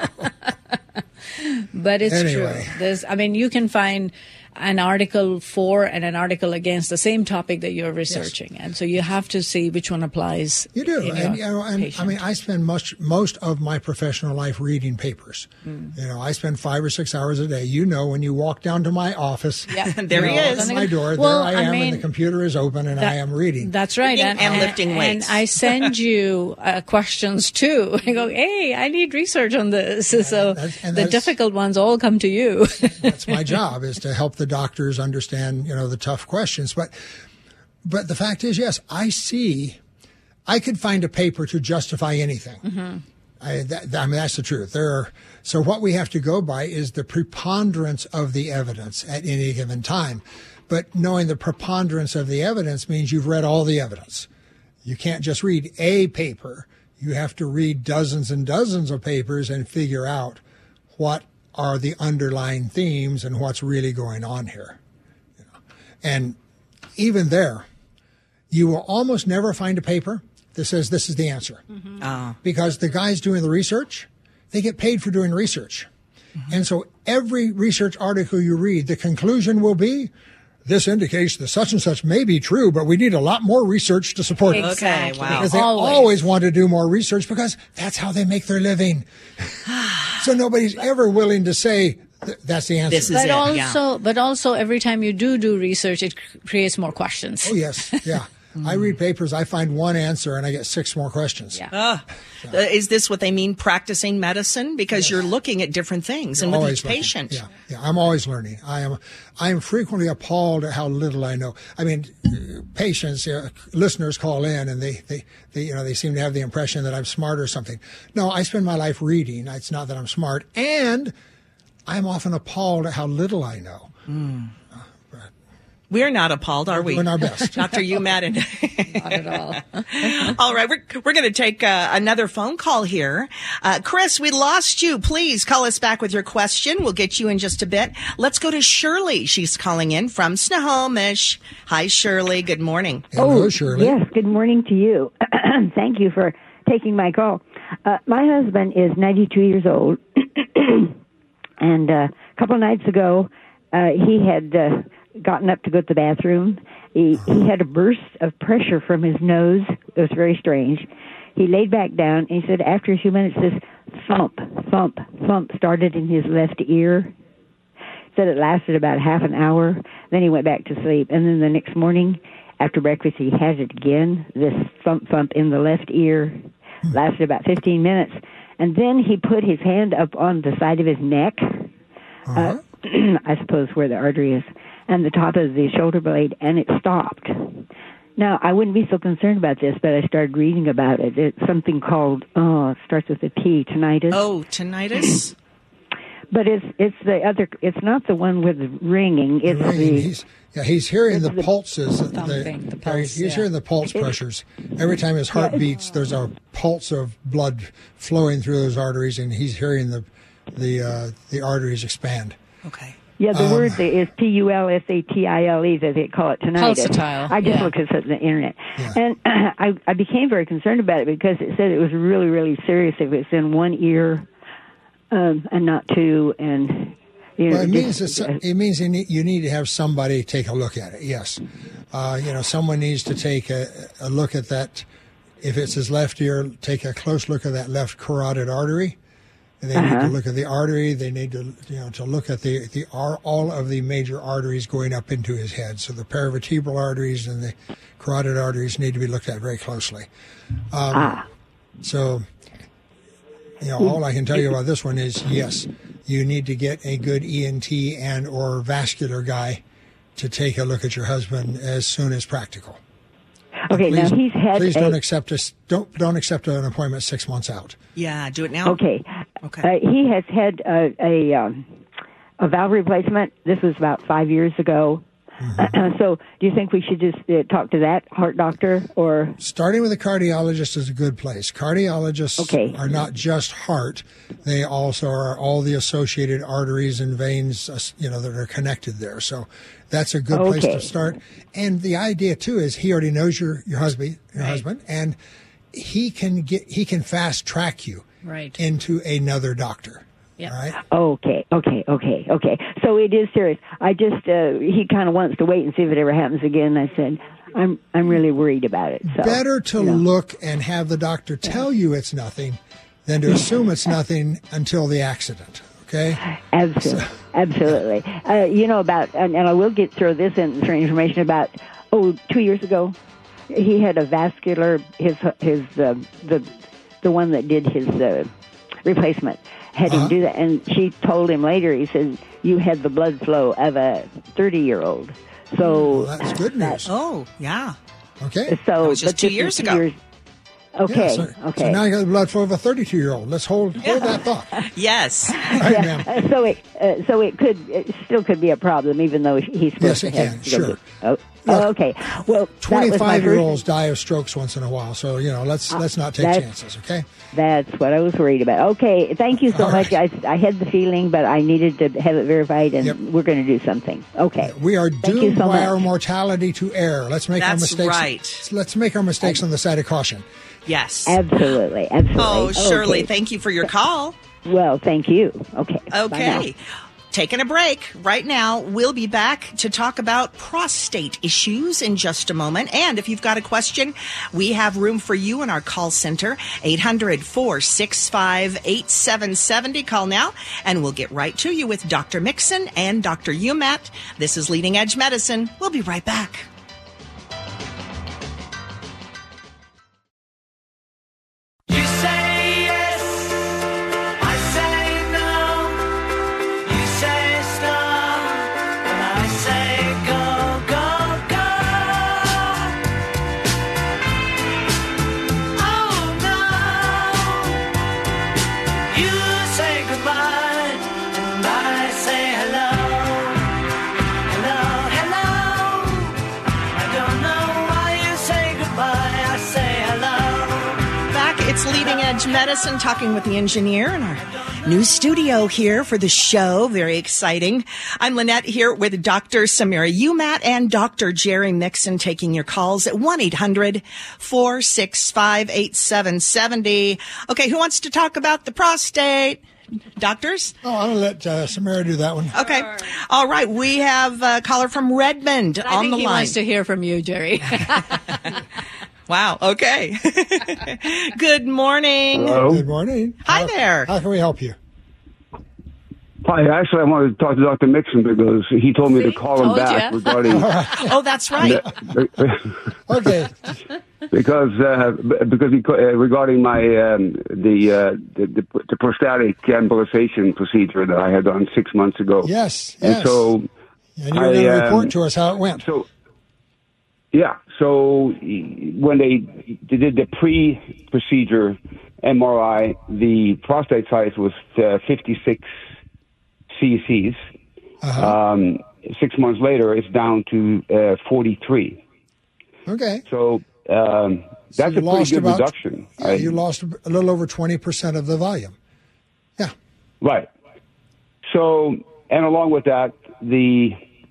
But it's Anyway. true. There's, I mean, you can find an article for and an article against the same topic that you're researching, and so you have to see which one applies. You do, in and, your you know, and I patient. mean, I spend most most of my professional life reading papers. Mm. You know, I spend five or six hours a day. You know, when you walk down to my office, Yeah. There you he know, is. at my door, Well, there I I am, mean, and the computer is open, and That- I am reading. That's right, Reading and lifting weights. And I send you uh, questions too. I go, hey, I need research on this. So that's- and the that's- difficult ones all come to you. That's my job, is to help the doctors understand, you know, the tough questions. But, but the fact is, yes, I see, I could find a paper to justify anything. Mm-hmm. I, that, I mean, that's the truth. There are, so what we have to go by is the preponderance of the evidence at any given time. But knowing the preponderance of the evidence means you've read all the evidence. You can't just read a paper. You have to read dozens and dozens of papers and figure out what are the underlying themes and what's really going on here. You know? And even there, you will almost never find a paper that says this is the answer. Mm-hmm. Uh. Because the guys doing the research, they get paid for doing research. Mm-hmm. And so every research article you read, the conclusion will be, this indicates that such and such may be true, but we need a lot more research to support it. Okay, wow. Because they Always. always want to do more research because that's how they make their living. So nobody's ever willing to say th- that's the answer. This is But it, also, yeah. but also, every time you do do research, it c- creates more questions. Oh, yes. Yeah. I read papers, I find one answer, and I get six more questions. Yeah. Uh, uh, is this what they mean, practicing medicine? Because you're looking at different things, and with Always each learning. patient. Yeah, yeah. I'm always learning. I am. I am frequently appalled at how little I know. I mean, uh, patients, uh, listeners call in, and they, they, they, you know, they seem to have the impression that I'm smart or something. No, I spend my life reading. It's not that I'm smart, and I'm often appalled at how little I know. Mm. We're not appalled, are we? We're doing our best. Doctor Umat. And Not at all. all right, we're, we're going to take uh, another phone call here. Uh, Chris, we lost you. Please call us back with your question. We'll get you in just a bit. Let's go to Shirley. She's calling in from Snohomish. Hi, Shirley. Good morning. Hello, Shirley. Yes, good morning to you. Thank you for taking my call. Uh, my husband is ninety-two years old, and uh, a couple of nights ago, uh, he had uh, gotten up to go to the bathroom. He, he had a burst of pressure from his nose. It was very strange. He laid back down, and he said after a few minutes, this thump, thump, thump started in his left ear. Said it lasted about half an hour. Then he went back to sleep. And then the next morning, after breakfast, he had it again, this thump, thump in the left ear. Lasted about fifteen minutes. And then he put his hand up on the side of his neck, uh, I suppose where the artery is, and the top of the shoulder blade, and it stopped. Now, I wouldn't be so concerned about this, but I started reading about it. It's something called, oh, it starts with a T, tinnitus. Oh, tinnitus? But it's it's the other. It's not the one with ringing. It's Ringing. the. He's, yeah, he's hearing the, the pulses. The, thumping, the yeah, pulse, he's yeah. hearing the pulse pressures. Every time his heart beats, there's a pulse of blood flowing through those arteries, and he's hearing the the uh, the arteries expand. Okay. Yeah, the Um, word is P U L S A T I L E, as they call it tinnitus. Pulsatile, I just yeah. looked at it on the internet. Yeah. And I, I became very concerned about it because it said it was really, really serious if it's in one ear um, and not two. And, you know, Well, it means just- it's, it means you need, you need to have somebody take a look at it. Yes, uh, you know, someone needs to take a, a look at that. If it's his left ear, take a close look at that left carotid artery. And they need to look at the artery. They need to, you know, to look at the the ar- all of the major arteries going up into his head. So the paravertebral arteries and the carotid arteries need to be looked at very closely. Um, So, you know, all I can tell you about this one is yes, you need to get a good E N T and or vascular guy to take a look at your husband as soon as practical. okay, Please, now he's had please a, don't accept us. Don't don't accept an appointment six months out. Yeah, do it now. Okay. Okay. Uh, he has had a a, um, a valve replacement. This was about five years ago. Mm-hmm. So, do you think we should just uh, talk to that heart doctor, or Starting with a cardiologist is a good place. Cardiologists Okay. are not just heart; they also are all the associated arteries and veins, uh, you know, that are connected there. So that's a good place Okay. to start. And the idea too is he already knows your your husband, your husband, and he can get he can fast track you Right. into another doctor. Yeah. All right. Okay, okay, okay, okay. So it is serious. I just uh, he kind of wants to wait and see if it ever happens again. I said, I'm I'm really worried about it. So Better to you know. look and have the doctor tell you it's nothing than to assume it's nothing until the accident. Okay. Absolutely, absolutely. Uh, you know about, and, and I will get throw this in for information about. Oh, two years ago, he had a vascular his his uh, the the one that did his uh, replacement had Uh-huh. him do that, and she told him later. He said, "You had the blood flow of a thirty-year-old." So Well, that's good news. Oh, yeah. Okay. so That was just but two this years is ago. Okay. Yeah, so, okay. so now you got the blood flow of a thirty-two-year-old. Let's hold hold that thought. Yes. Right, Yeah, ma'am. uh, so it uh, so it could it still could be a problem, even though he's supposed Yes, to it have can, stroke. sure. Oh, Look, oh, okay. Well, twenty-five-year-olds die of strokes once in a while, so you know let's let's not take that's- chances. Okay. That's what I was worried about. Okay, thank you so All much. right. I, I had the feeling, but I needed to have it verified, and Yep. we're going to do something. Okay. We are Thank you doomed so by much. our mortality to err. Let's make our That's mistakes. right. Let's make our mistakes on the side of caution. Yes. Absolutely, absolutely. Oh, Shirley, Okay. thank you for your call. Well, thank you. Okay. Bye now. Okay. Taking a break right now. We'll be back to talk about prostate issues in just a moment. And if you've got a question, we have room for you in our call center, eight hundred, four six five, eight seven seven zero. Call now, and we'll get right to you with Doctor Mixon and Doctor Umat. This is Leading Edge Medicine. We'll be right back. You say yes, I say no. You say stop, and I say go, go, go. Oh no, you say goodbye, and I say hello, hello, hello. I don't know why you say goodbye. I say hello. Back, it's Leading Edge Medicine, talking with the engineer in our new studio here for the show. Very exciting. I'm Lynette here with Doctor Samira Umat and Doctor Jerry Mixon, taking your calls at one eight hundred, four six five, eight seven seven zero. Okay, who wants to talk about the prostate? Doctors? Oh, I'm going to let uh, Samara do that one. Okay. All right. We have a caller from Redmond I on think the he line. wants to hear from you, Jerry. Wow. Okay. Good morning. Good morning. Hi How- there. How can we help you? Hi, actually, I wanted to talk to Doctor Mixon because he told me See? to call him Told back ya. regarding Oh, that's right. Okay. because uh, b- because he, co- uh, regarding my um, the, uh, the the the prostatic embolization procedure that I had done six months ago. Yes. and Yes. so and you were I, going to report um, to us how it went. so yeah, so when they, they did the pre-procedure M R I, the prostate size was uh, fifty-six cc's. Uh-huh. Um, six months later, it's down to uh, forty-three. Okay. So um, So that's you a pretty lost good about- reduction. Yeah, I- you lost a little over twenty percent of the volume. Yeah. Right. So, and along with that, the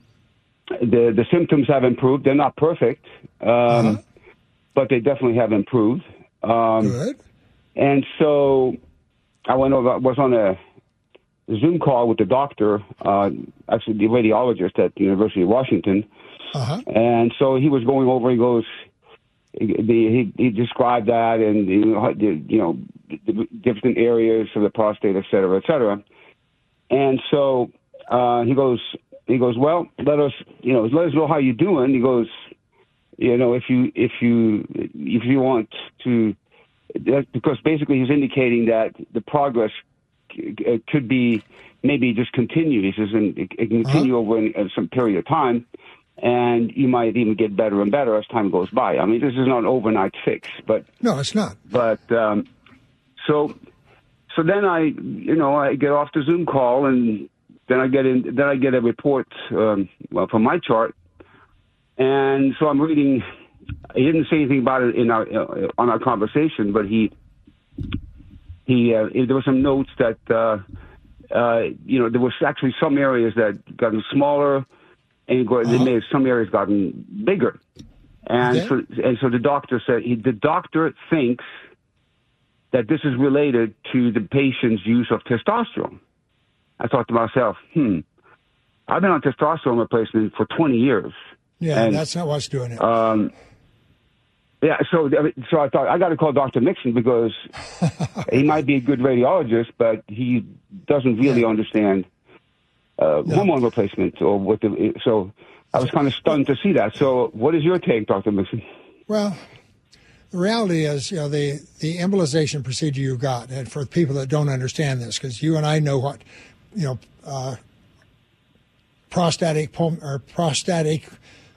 the the symptoms have improved. They're not perfect, um, Uh-huh. but they definitely have improved. Um, Good. And so, I went over. Was on a Zoom call with the doctor, uh, actually the radiologist at the University of Washington. Uh-huh. And so he was going over. He goes, the, he, he described that, and you know, the, you know, the different areas of the prostate, et cetera, et cetera. And so uh, he goes, he goes, well, let us, you know, let us know how you're doing. He goes, you know, if you, if you, if you want to, that, because basically he's indicating that the progress c- c- could be maybe just continue. He says, and it, it can continue over in, in some period of time. And you might even get better and better as time goes by. I mean, this is not an overnight fix, but No, it's not. but um, so so then I you know I get off the Zoom call, and then I get in then I get a report um, well from my chart, and so I'm reading. He didn't say anything about it in our uh, on our conversation, but he he uh, there were some notes that uh, uh, you know there was actually some areas that gotten smaller. And go- Uh-huh. they may have some areas gotten bigger, and Okay. so and so the doctor said he, the doctor thinks that this is related to the patient's use of testosterone. I thought to myself, hmm, I've been on testosterone replacement for twenty years. Yeah, And, that's not what's doing it. Um, yeah, so so I thought I got to call Doctor Mixon because he might be a good radiologist, but he doesn't really Yeah. understand uh, Yeah. hormone replacement or what the. So I was kind of stunned to see that. So what is your take, Doctor Mixon? Well, the reality is, you know, the, the embolization procedure you got, and for people that don't understand this, because you and I know what, you know, uh, prostatic pul- or prostatic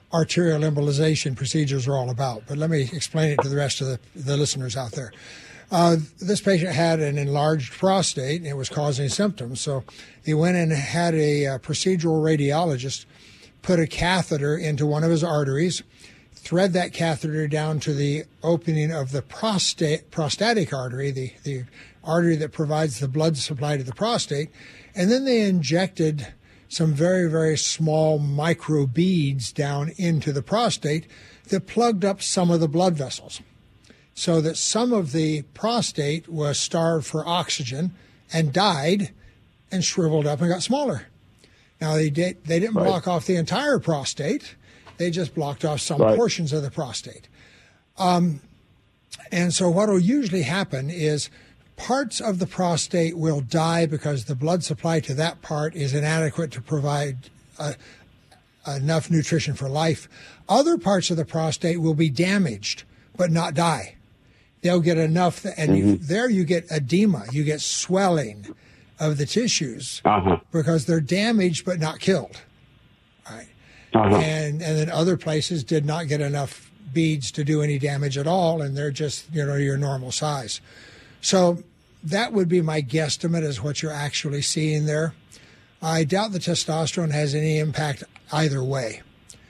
arterial embolization procedures are all about. But let me explain it to the rest of the, the listeners out there. Uh, this patient had an enlarged prostate, and it was causing symptoms. So he went and had a uh, procedural radiologist put a catheter into one of his arteries, thread that catheter down to the opening of the prostate, prostatic artery, the, the artery that provides the blood supply to the prostate, and then they injected some very, very small micro beads down into the prostate that plugged up some of the blood vessels, so that some of the prostate was starved for oxygen and died and shriveled up and got smaller. Now, they, did, they didn't Right. block off the entire prostate. They just blocked off some Right. portions of the prostate. Um, and so what will usually happen is parts of the prostate will die because the blood supply to that part is inadequate to provide uh, enough nutrition for life. Other parts of the prostate will be damaged but not die. They'll get enough, th- and you, there you get edema, you get swelling of the tissues Uh-huh. because they're damaged but not killed. All right. Uh-huh. And and then other places did not get enough beads to do any damage at all, and they're just, you know, your normal size. So that would be my guesstimate as what you're actually seeing there. I doubt the testosterone has any impact either way.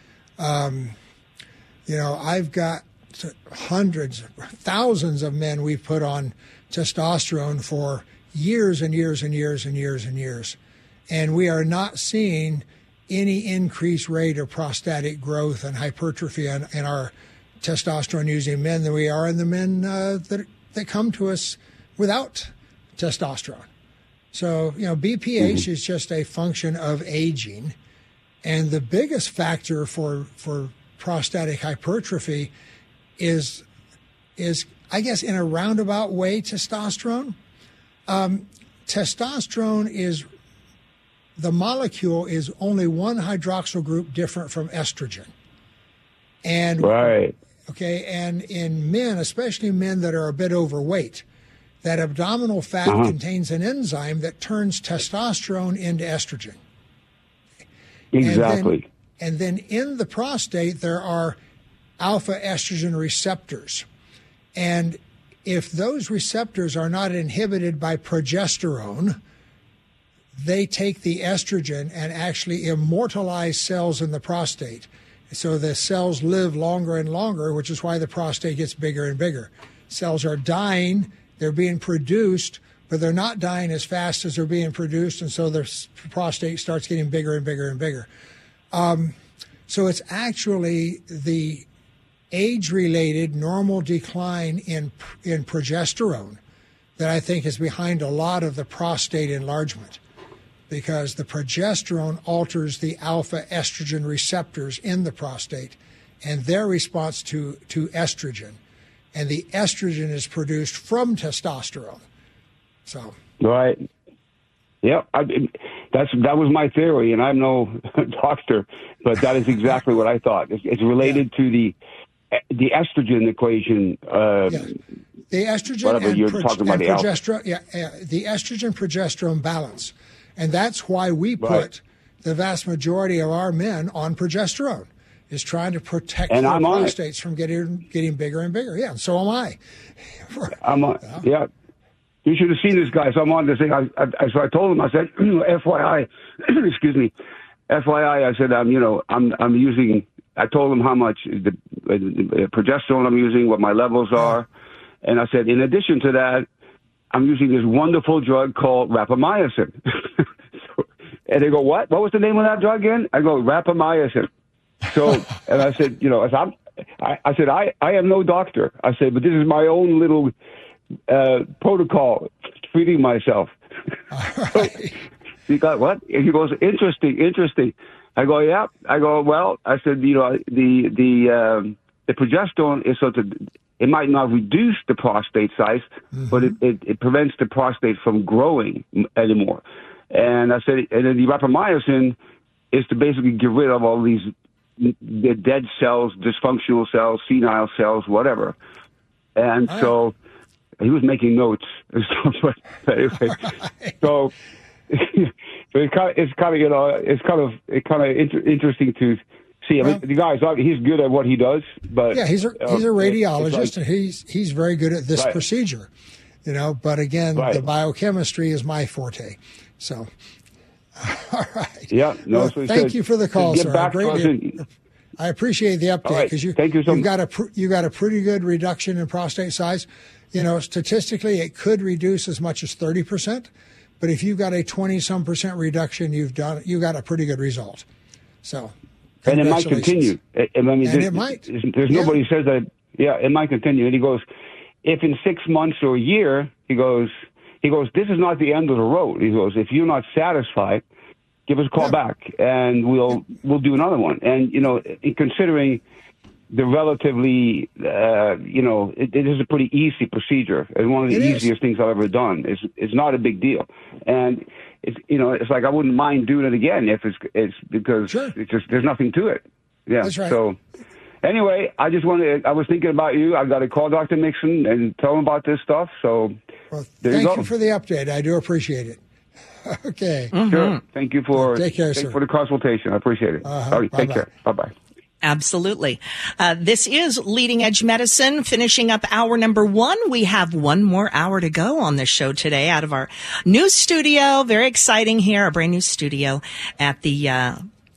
Um, you know, I've got hundreds, thousands of men we've put on testosterone for years and years and years and years and years. And we are not seeing any increased rate of prostatic growth and hypertrophy in, in our testosterone-using men than we are in the men uh, that that come to us without testosterone. So, you know, B P H mm-hmm. is just a function of aging. And the biggest factor for for prostatic hypertrophy is, is I guess, in a roundabout way, testosterone. Um, testosterone is, the molecule is only one hydroxyl group different from estrogen. And Right. Okay, and in men, especially men that are a bit overweight, that abdominal fat Uh-huh. contains an enzyme that turns testosterone into estrogen. Exactly. And then, and then in the prostate, there are alpha estrogen receptors. And if those receptors are not inhibited by progesterone, they take the estrogen and actually immortalize cells in the prostate. So the cells live longer and longer, which is why the prostate gets bigger and bigger. Cells are dying, they're being produced, but they're not dying as fast as they're being produced, and so the prostate starts getting bigger and bigger and bigger. Um, so it's actually the age-related normal decline in in progesterone that I think is behind a lot of the prostate enlargement, because the progesterone alters the alpha estrogen receptors in the prostate and their response to, to estrogen. And the estrogen is produced from testosterone. So, Right. Yep. I, that's that was my theory, and I'm no doctor, but that is exactly what I thought. It's, it's related yeah. to the the estrogen equation. Uh, yeah. The estrogen whatever and, you're pro- talking about and the progesterone, yeah, yeah, the estrogen progesterone balance. And that's why we put Right. the vast majority of our men on progesterone, is trying to protect And their I'm on it. prostates from getting getting bigger and bigger. Yeah, and so am I. I'm on, yeah. You should have seen this guy. So I'm on this thing. I, I, so I told him, I said, F Y I, excuse me, F Y I, I said, um, you know, I'm I'm using, I told him how much the, the progesterone I'm using, what my levels are. And I said, in addition to that, I'm using this wonderful drug called rapamycin. so, and they go, what? What was the name of that drug again? I go, rapamycin. So, and I said, you know, I, said, I, I said, I, I am no doctor. I said, but this is my own little uh, protocol treating myself. So, he got what? And he goes, interesting, interesting. I go, yeah. I go, well, I said, you know, the the um, the progesterone is sort of, it might not reduce the prostate size, mm-hmm. but it, it, it prevents the prostate from growing anymore. And I said, and then the rapamycin is to basically get rid of all these the dead cells, dysfunctional cells, senile cells, whatever. And all so he was making notes. but anyway, right. so. So it's kind of, it's kind of, you know, it's kind of, it kind of inter- interesting to see. I Well- mean, the guy's he's good at what he does, but Yeah, he's a uh, he's a it's radiologist, like- and he's he's very good at this Right. procedure. You know, but again, Right. the biochemistry is my forte. So, all right. Yeah, no, Well, that's what he thank said. you for the call, Get sir. back I, to us greatly, and- I appreciate the update All right. because you Thank you so you've much. got a pr- you got a pretty good reduction in prostate size. You know, statistically, it could reduce as much as thirty percent, but if you've got a twenty some percent reduction, you've done you got a pretty good result. So, and it might congratulations. continue. I I mean, And there's, it might. There's, there's Yeah. nobody says that. Yeah, it might continue. And he goes, if in six months or a year, he goes, he goes, this is not the end of the road. He goes, if you're not satisfied, give us a call Yeah. back, and we'll we'll do another one. And you know, in considering the relatively, uh, you know, it, it is a pretty easy procedure. It's one of the It is. easiest things I've ever done. It's it's not a big deal, and it's you know, it's like I wouldn't mind doing it again if it's it's because Sure. it's just there's nothing to it. Yeah. That's right. So anyway, I just wanted. I was thinking about you. I got to call Doctor Mixon and tell him about this stuff. So Well, there you thank go. you for the update. I do appreciate it. Okay. Sure. Thank you for Take care, thank sir. you for the consultation. I appreciate it. Uh-huh. All right, take Bye-bye. care. Bye bye. Absolutely. Uh, this is Leading Edge Medicine, finishing up hour number one. We have one more hour to go on this show today out of our new studio. Very exciting here, a brand new studio at the uh,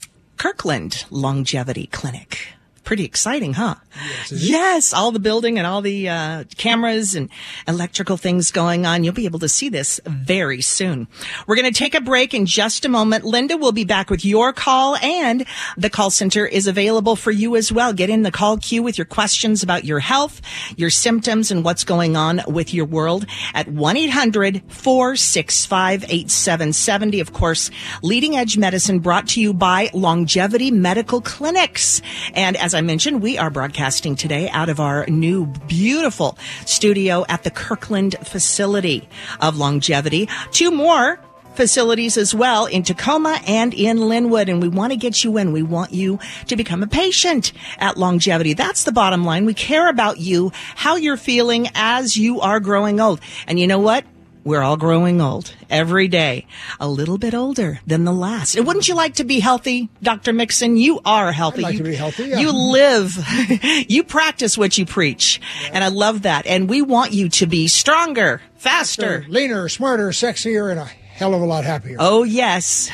Kirkland Longevity Clinic. Pretty exciting, huh? Yes, it is. Yes, all the building and all the uh, cameras and electrical things going on. You'll be able to see this very soon. We're going to take a break in just a moment. Linda will be back with your call, and the call center is available for you as well. Get in the call queue with your questions about your health, your symptoms, and what's going on with your world at one eight hundred four six five eight seven seven zero. Of course, Leading Edge Medicine brought to you by Longevity Medical Clinics. And as I mentioned, we are broadcasting today out of our new beautiful studio at the Kirkland facility of Longevity. Two more facilities as well in Tacoma and in Linwood. And we want to get you in. We want you to become a patient at Longevity. That's the bottom line. We care about you, how you're feeling as you are growing old. And you know what? We're all growing old every day, a little bit older than the last. And wouldn't you like to be healthy, Doctor Mixon? You are healthy. I'd like you, to be healthy, yeah. You live, you practice what you preach. And I love that. And we want you to be stronger, faster. Leaner, smarter, sexier, and a hell of a lot happier. Oh, yes.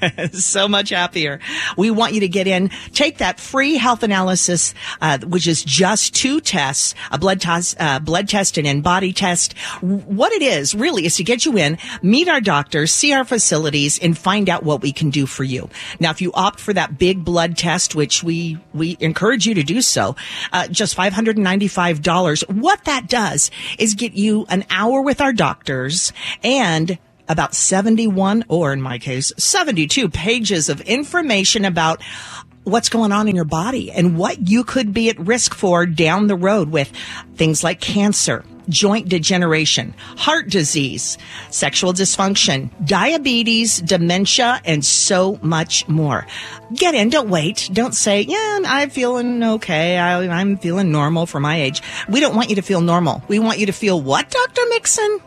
So much happier. We want you to get in, take that free health analysis, uh, which is just two tests, a blood test, uh, blood test and an body test. What it is really is to get you in, meet our doctors, see our facilities, and find out what we can do for you. Now, if you opt for that big blood test, which we, we encourage you to do so, uh, just five hundred ninety-five dollars. What that does is get you an hour with our doctors and about seventy-one, or in my case, seventy-two pages of information about what's going on in your body and what you could be at risk for down the road with things like cancer, joint degeneration, heart disease, sexual dysfunction, diabetes, dementia, and so much more. Get in. Don't wait. Don't say, yeah, I'm feeling okay. I, I'm feeling normal for my age. We don't want you to feel normal. We want you to feel what, Doctor Mixon?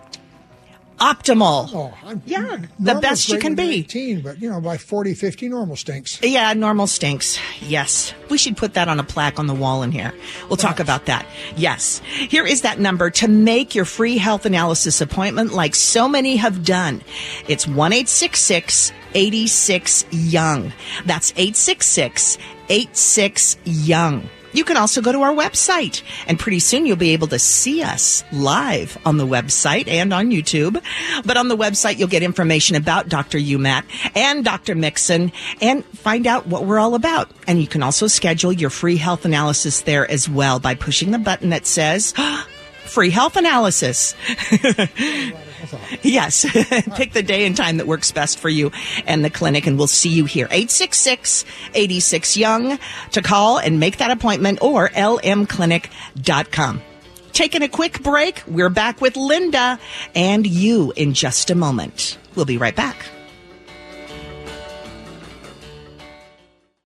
Optimal. Oh, I'm, Yeah, the normal's best you great can when you're be. eighteen, but you know, by forty, fifty, normal stinks. Yeah, normal stinks. Yes. We should put that on a plaque on the wall in here. We'll talk about that. Yes. Here is that number to make your free health analysis appointment like so many have done. It's one eight six six, eight six, young. That's eight six six, eight six, young. You can also go to our website, and pretty soon you'll be able to see us live on the website and on YouTube. But on the website, you'll get information about Doctor Umat and Doctor Mixon and find out what we're all about. And you can also schedule your free health analysis there as well by pushing the button that says free health analysis. Yes. Pick the day and time that works best for you and the clinic, and we'll see you here. eight six six, eight six, young to call and make that appointment, or l m clinic dot com. Taking a quick break. We're back with Linda and you in just a moment. We'll be right back.